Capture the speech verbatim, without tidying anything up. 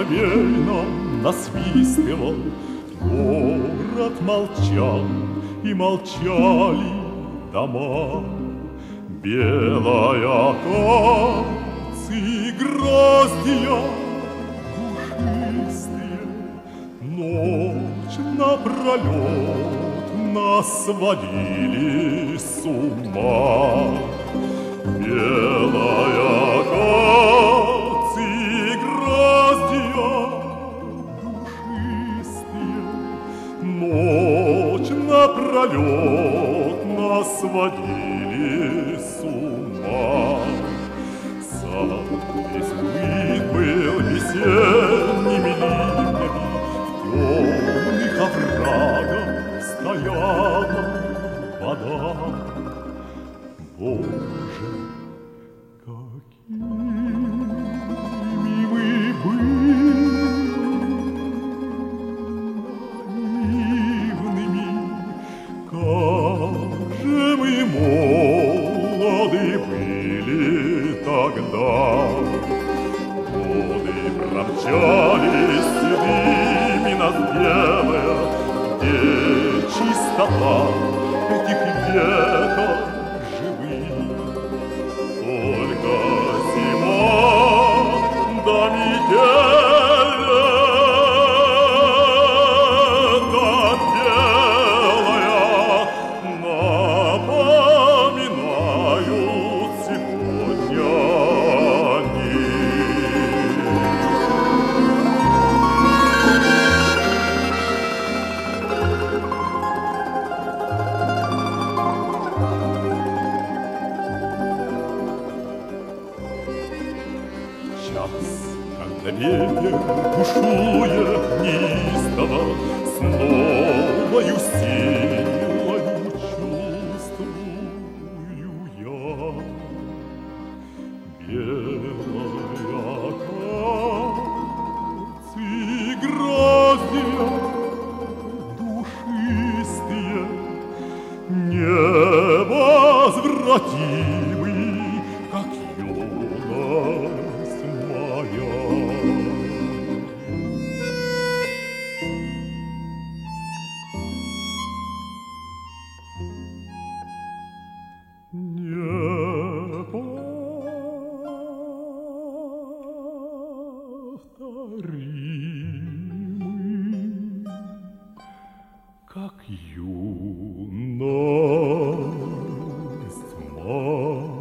соловей нам насвистывал, город молчал, и молчали дома. Белая акация, гроздья пушистые, ночь напролет нас сводили с ума. Белая акация, гроздья душистые, ночь напролет нас сводили с ума. Сад весь выбит был весенними ливнями, в темных оврагах стояла вода. Боже, какими мы были наивными, как же мы молоды были тогда. Годы промчались седыми нас белые, где чистота этих веков живых. Только зима да метель да белая напоминают сегодня они. Час, когда ветер бушует неистово, с новою силою чувствую я. Белая акация, гроздья душистые, невозвратимы, как юность моя. Неповторимы, как юность моя.